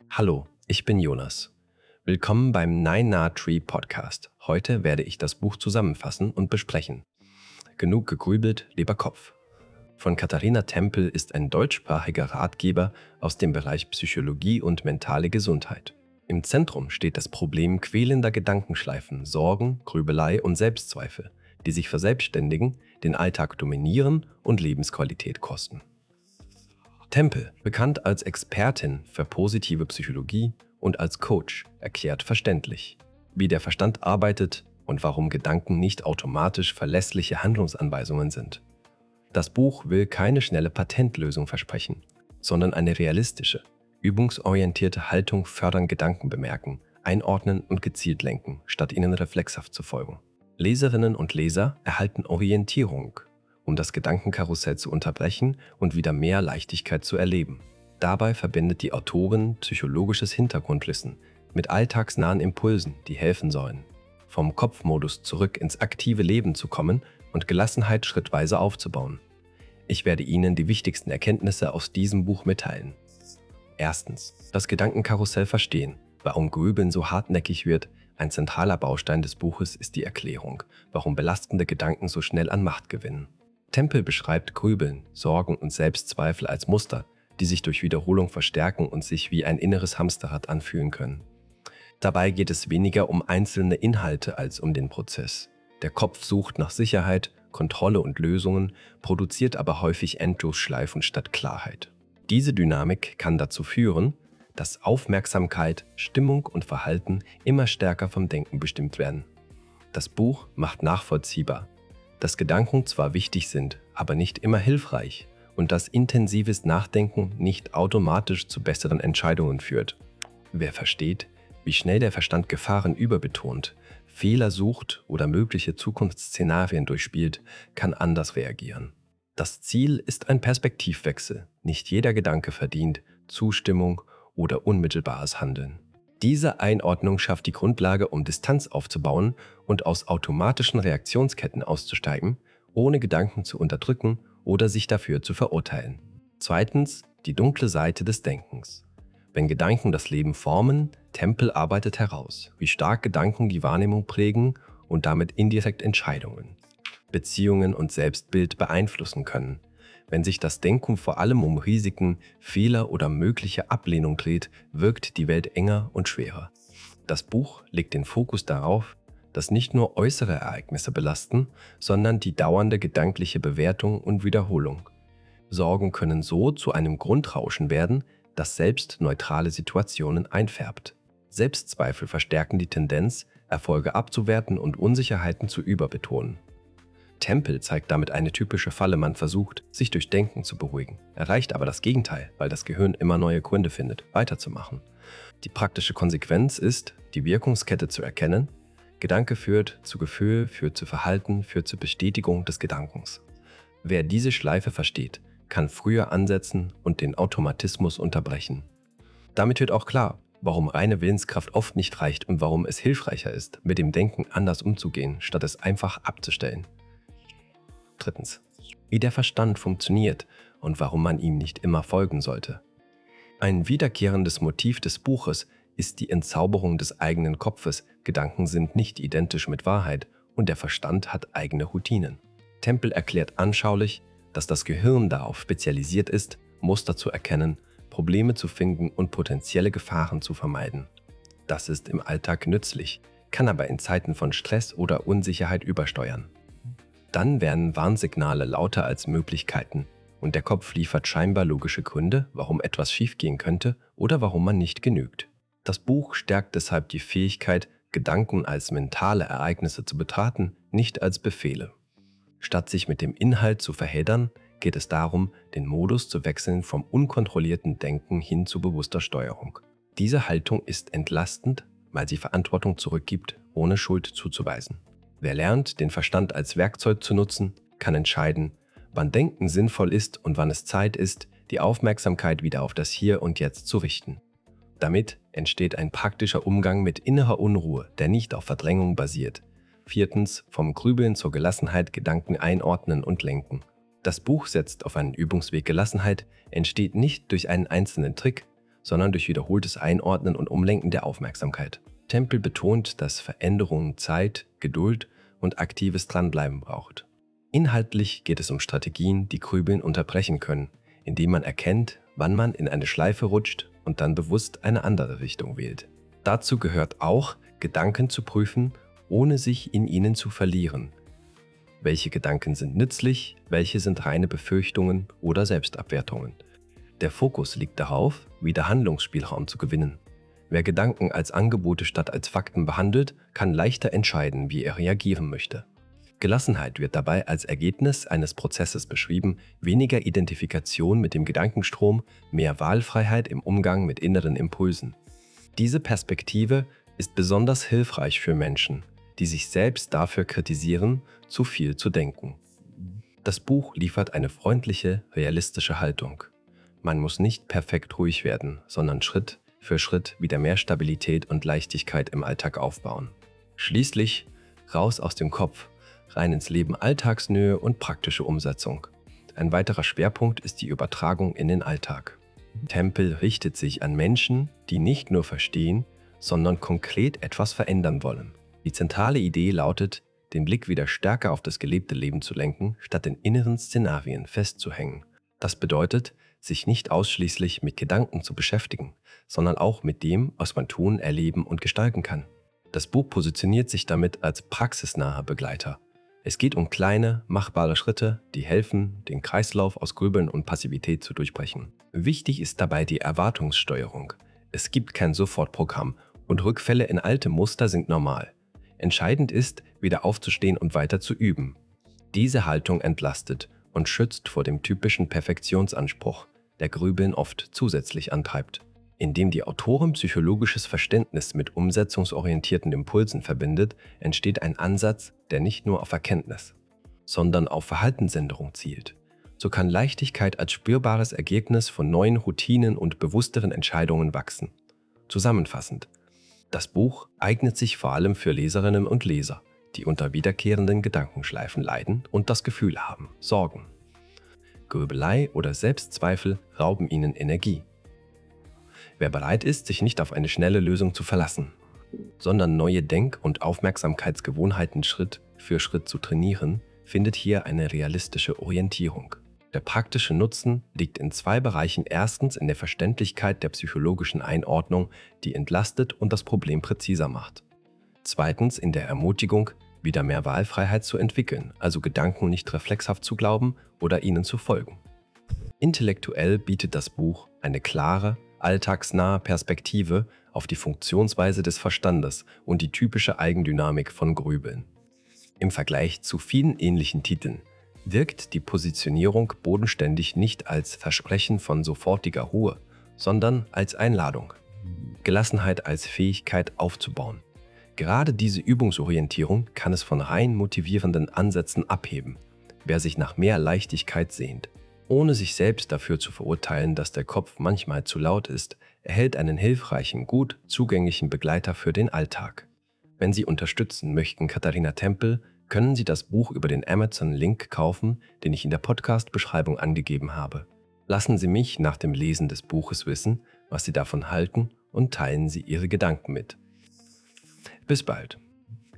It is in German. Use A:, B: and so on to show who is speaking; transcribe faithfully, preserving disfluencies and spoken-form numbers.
A: Hallo, ich bin Jonas. Willkommen beim Nine Nah Tree Podcast. Heute werde ich das Buch zusammenfassen und besprechen. Genug gegrübelt, lieber Kopf. Von Katharina Tempel ist ein deutschsprachiger Ratgeber aus dem Bereich Psychologie und mentale Gesundheit. Im Zentrum steht das Problem quälender Gedankenschleifen, Sorgen, Grübelei und Selbstzweifel, die sich verselbstständigen, den Alltag dominieren und Lebensqualität kosten. Tempel, bekannt als Expertin für positive Psychologie und als Coach, erklärt verständlich, wie der Verstand arbeitet und warum Gedanken nicht automatisch verlässliche Handlungsanweisungen sind. Das Buch will keine schnelle Patentlösung versprechen, sondern eine realistische, übungsorientierte Haltung fördern, Gedanken bemerken, einordnen und gezielt lenken, statt ihnen reflexhaft zu folgen. Leserinnen und Leser erhalten Orientierung, um das Gedankenkarussell zu unterbrechen und wieder mehr Leichtigkeit zu erleben. Dabei verbindet die Autorin psychologisches Hintergrundwissen mit alltagsnahen Impulsen, die helfen sollen, vom Kopfmodus zurück ins aktive Leben zu kommen und Gelassenheit schrittweise aufzubauen. Ich werde Ihnen die wichtigsten Erkenntnisse aus diesem Buch mitteilen. Erstens, das Gedankenkarussell verstehen. Warum Grübeln so hartnäckig wird. Ein zentraler Baustein des Buches ist die Erklärung, warum belastende Gedanken so schnell an Macht gewinnen. Tempel beschreibt Grübeln, Sorgen und Selbstzweifel als Muster, die sich durch Wiederholung verstärken und sich wie ein inneres Hamsterrad anfühlen können. Dabei geht es weniger um einzelne Inhalte als um den Prozess. Der Kopf sucht nach Sicherheit, Kontrolle und Lösungen, produziert aber häufig Endlosschleifen statt Klarheit. Diese Dynamik kann dazu führen, dass Aufmerksamkeit, Stimmung und Verhalten immer stärker vom Denken bestimmt werden. Das Buch macht nachvollziehbar, dass Gedanken zwar wichtig sind, aber nicht immer hilfreich und dass intensives Nachdenken nicht automatisch zu besseren Entscheidungen führt. Wer versteht, wie schnell der Verstand Gefahren überbetont, Fehler sucht oder mögliche Zukunftsszenarien durchspielt, kann anders reagieren. Das Ziel ist ein Perspektivwechsel. Nicht jeder Gedanke verdient Zustimmung oder unmittelbares Handeln. Diese Einordnung schafft die Grundlage, um Distanz aufzubauen und aus automatischen Reaktionsketten auszusteigen, ohne Gedanken zu unterdrücken oder sich dafür zu verurteilen. Zweitens, die dunkle Seite des Denkens. Wenn Gedanken das Leben formen, Tempel arbeitet heraus, wie stark Gedanken die Wahrnehmung prägen und damit indirekt Entscheidungen, Beziehungen und Selbstbild beeinflussen können. Wenn sich das Denken vor allem um Risiken, Fehler oder mögliche Ablehnung dreht, wirkt die Welt enger und schwerer. Das Buch legt den Fokus darauf, dass nicht nur äußere Ereignisse belasten, sondern die dauernde gedankliche Bewertung und Wiederholung. Sorgen können so zu einem Grundrauschen werden, das selbst neutrale Situationen einfärbt. Selbstzweifel verstärken die Tendenz, Erfolge abzuwerten und Unsicherheiten zu überbetonen. Tempel zeigt damit eine typische Falle. Man versucht, sich durch Denken zu beruhigen, erreicht aber das Gegenteil, weil das Gehirn immer neue Gründe findet, weiterzumachen. Die praktische Konsequenz ist, die Wirkungskette zu erkennen. Gedanke führt zu Gefühl, führt zu Verhalten, führt zur Bestätigung des Gedankens. Wer diese Schleife versteht, kann früher ansetzen und den Automatismus unterbrechen. Damit wird auch klar, warum reine Willenskraft oft nicht reicht und warum es hilfreicher ist, mit dem Denken anders umzugehen, statt es einfach abzustellen. Drittens, wie der Verstand funktioniert und warum man ihm nicht immer folgen sollte. Ein wiederkehrendes Motiv des Buches ist die Entzauberung des eigenen Kopfes. Gedanken sind nicht identisch mit Wahrheit und der Verstand hat eigene Routinen. Tempel erklärt anschaulich, dass das Gehirn darauf spezialisiert ist, Muster zu erkennen, Probleme zu finden und potenzielle Gefahren zu vermeiden. Das ist im Alltag nützlich, kann aber in Zeiten von Stress oder Unsicherheit übersteuern. Dann werden Warnsignale lauter als Möglichkeiten und der Kopf liefert scheinbar logische Gründe, warum etwas schiefgehen könnte oder warum man nicht genügt. Das Buch stärkt deshalb die Fähigkeit, Gedanken als mentale Ereignisse zu betrachten, nicht als Befehle. Statt sich mit dem Inhalt zu verheddern, geht es darum, den Modus zu wechseln vom unkontrollierten Denken hin zu bewusster Steuerung. Diese Haltung ist entlastend, weil sie Verantwortung zurückgibt, ohne Schuld zuzuweisen. Wer lernt, den Verstand als Werkzeug zu nutzen, kann entscheiden, wann Denken sinnvoll ist und wann es Zeit ist, die Aufmerksamkeit wieder auf das Hier und Jetzt zu richten. Damit entsteht ein praktischer Umgang mit innerer Unruhe, der nicht auf Verdrängung basiert. Viertens, vom Grübeln zur Gelassenheit Gedanken einordnen und lenken. Das Buch setzt auf einen Übungsweg Gelassenheit, entsteht nicht durch einen einzelnen Trick, sondern durch wiederholtes Einordnen und Umlenken der Aufmerksamkeit. Temple betont, dass Veränderung Zeit, Geduld und aktives Dranbleiben braucht. Inhaltlich geht es um Strategien, die Grübeln unterbrechen können, indem man erkennt, wann man in eine Schleife rutscht und dann bewusst eine andere Richtung wählt. Dazu gehört auch, Gedanken zu prüfen, ohne sich in ihnen zu verlieren. Welche Gedanken sind nützlich, welche sind reine Befürchtungen oder Selbstabwertungen. Der Fokus liegt darauf, wieder Handlungsspielraum zu gewinnen. Wer Gedanken als Angebote statt als Fakten behandelt, kann leichter entscheiden, wie er reagieren möchte. Gelassenheit wird dabei als Ergebnis eines Prozesses beschrieben, weniger Identifikation mit dem Gedankenstrom, mehr Wahlfreiheit im Umgang mit inneren Impulsen. Diese Perspektive ist besonders hilfreich für Menschen, die sich selbst dafür kritisieren, zu viel zu denken. Das Buch liefert eine freundliche, realistische Haltung. Man muss nicht perfekt ruhig werden, sondern Schritt für Schritt wieder mehr Stabilität und Leichtigkeit im Alltag aufbauen. Schließlich raus aus dem Kopf, rein ins Leben, Alltagsnähe und praktische Umsetzung. Ein weiterer Schwerpunkt ist die Übertragung in den Alltag. Temple richtet sich an Menschen, die nicht nur verstehen, sondern konkret etwas verändern wollen. Die zentrale Idee lautet, den Blick wieder stärker auf das gelebte Leben zu lenken, statt in inneren Szenarien festzuhängen. Das bedeutet, sich nicht ausschließlich mit Gedanken zu beschäftigen, sondern auch mit dem, was man tun, erleben und gestalten kann. Das Buch positioniert sich damit als praxisnaher Begleiter. Es geht um kleine, machbare Schritte, die helfen, den Kreislauf aus Grübeln und Passivität zu durchbrechen. Wichtig ist dabei die Erwartungssteuerung. Es gibt kein Sofortprogramm und Rückfälle in alte Muster sind normal. Entscheidend ist, wieder aufzustehen und weiter zu üben. Diese Haltung entlastet und schützt vor dem typischen Perfektionsanspruch, der Grübeln oft zusätzlich antreibt. Indem die Autorin psychologisches Verständnis mit umsetzungsorientierten Impulsen verbindet, entsteht ein Ansatz, der nicht nur auf Erkenntnis, sondern auf Verhaltensänderung zielt. So kann Leichtigkeit als spürbares Ergebnis von neuen Routinen und bewussteren Entscheidungen wachsen. Zusammenfassend: Das Buch eignet sich vor allem für Leserinnen und Leser, die unter wiederkehrenden Gedankenschleifen leiden und das Gefühl haben, Sorgen, Grübelei oder Selbstzweifel rauben ihnen Energie. Wer bereit ist, sich nicht auf eine schnelle Lösung zu verlassen, sondern neue Denk- und Aufmerksamkeitsgewohnheiten Schritt für Schritt zu trainieren, findet hier eine realistische Orientierung. Der praktische Nutzen liegt in zwei Bereichen. Erstens in der Verständlichkeit der psychologischen Einordnung, die entlastet und das Problem präziser macht. Zweitens in der Ermutigung, wieder mehr Wahlfreiheit zu entwickeln, also Gedanken nicht reflexhaft zu glauben oder ihnen zu folgen. Intellektuell bietet das Buch eine klare, alltagsnahe Perspektive auf die Funktionsweise des Verstandes und die typische Eigendynamik von Grübeln. Im Vergleich zu vielen ähnlichen Titeln wirkt die Positionierung bodenständig nicht als Versprechen von sofortiger Ruhe, sondern als Einladung, Gelassenheit als Fähigkeit aufzubauen. Gerade diese Übungsorientierung kann es von rein motivierenden Ansätzen abheben, wer sich nach mehr Leichtigkeit sehnt. Ohne sich selbst dafür zu verurteilen, dass der Kopf manchmal zu laut ist, erhält einen hilfreichen, gut zugänglichen Begleiter für den Alltag. Wenn Sie unterstützen möchten Katharina Temple, können Sie das Buch über den Amazon-Link kaufen, den ich in der Podcast-Beschreibung angegeben habe. Lassen Sie mich nach dem Lesen des Buches wissen, was Sie davon halten und teilen Sie Ihre Gedanken mit. Bis bald!